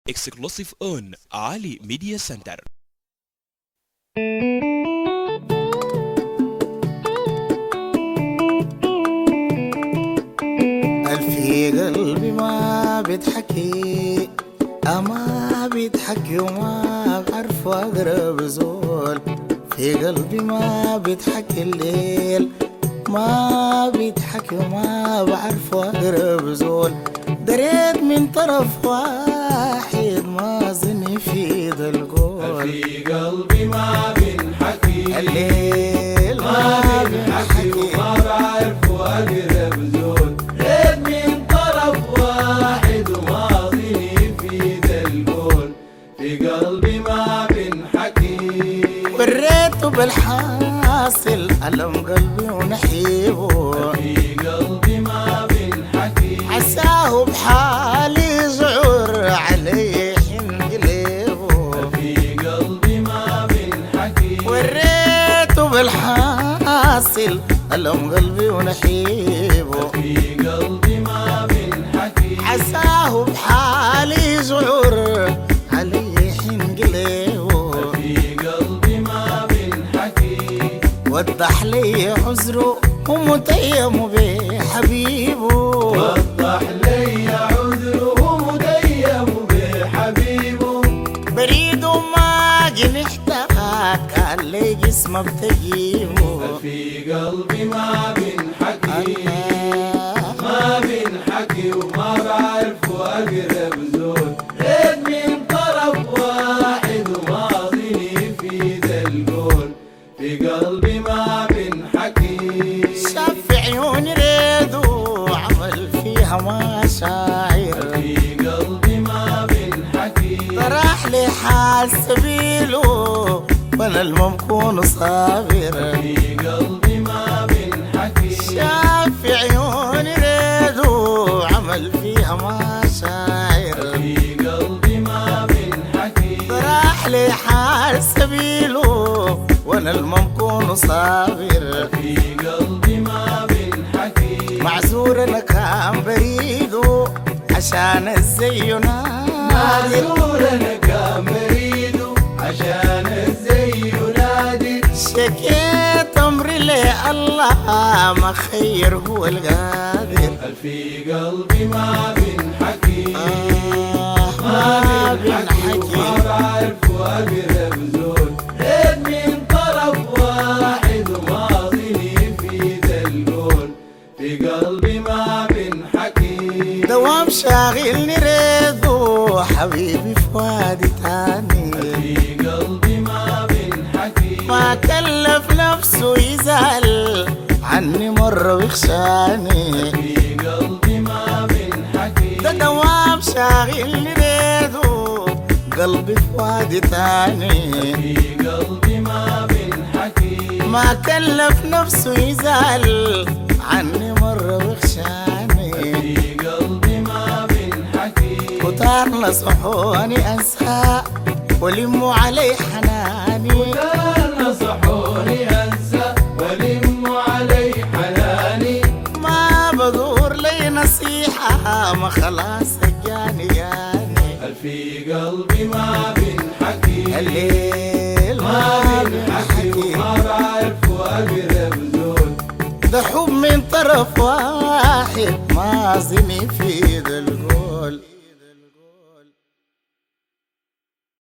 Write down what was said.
Exclusive on Ali Media Center. في قلبي ما بيضحكي ما بيضحكي وما بعرف اقرب زول. في قلبي ما بيضحكي الليل ما بيضحكي وما بعرف اقرب زول. دريت من طرف واحد ما ظني في ذا القول. في قلبي ما بينحكي الليل ما بينحكي وما بعرف اقرب زول. دريت من طرف واحد وما ظني في ذا القول. في قلبي ما بينحكي وريته بالحاصل ألم قلبي ونحيبه. في قلبي ما بينحكي عساه بحالي زعر علي حنقلبه. في قلبي ما بينحكي وريته بالحاصل ألم قلبي ونحيبه. في قلبي ما بينحكي عساه بحالي زعر علي حنقلبه. في قلبي ما بينحكي وضح لي عذره ومتيم بحبيبه. وضح لي عذره مديم بحبيبه. بريده ما جنحتها كان لي جسمه بتجيبه. في قلبي ما بينحكي ما بينحكي وما بعرف اقرب زول. ريت من طرف واحد وما ظني في ذا القول. في قلبي ما بينحكي شاف في عيوني ريده عمل فيها مشاعر. في قلبي ما بينحكي طرح لي حال سبيله وانا الممكون صابر. في قلبي ما بينحكي شاف في عيوني ريده عمل فيها مشاعر. في قلبي ما بينحكي طرح لي حال سبيله وانا الممكون صابر. في قلبي ما بينحكي معذور انا كان بريده عشان الزي نادر. معذور انا كان بريده عشان الزي ينادي. شكيت امري لي الله ما خير هو القادر. في قلبي ما بينحكي ما بينحكي وما بعرف اقرب زول. ريت من طرف واحد وما ظني في ذا القول. في قلبي ما بينحكي دوام شاغلني ريدو حبيبي في وادي تاني. في قلبي ما بينحكي ما كلف نفسه يزعل عني مرة ويخشاني. في قلبي ما بينحكي ده دوام شاغلني ريدو قلبي في وادي تاني. في قلبي ما بينحكي ما كلف نفسه يزعل عني مرة ويخشاني. في قلبي ما بينحكي كتار نصحوني انسى ولموا علي حناني. كان نصحوني انسى ولم علي حناني. ما بدور لي نصيحة ما خلاص جاني. في قلبي ما بينحكي الليل ما بينحكي وما بعرف اقرب زول. ده حب من طرف واحد ما ظني في ذا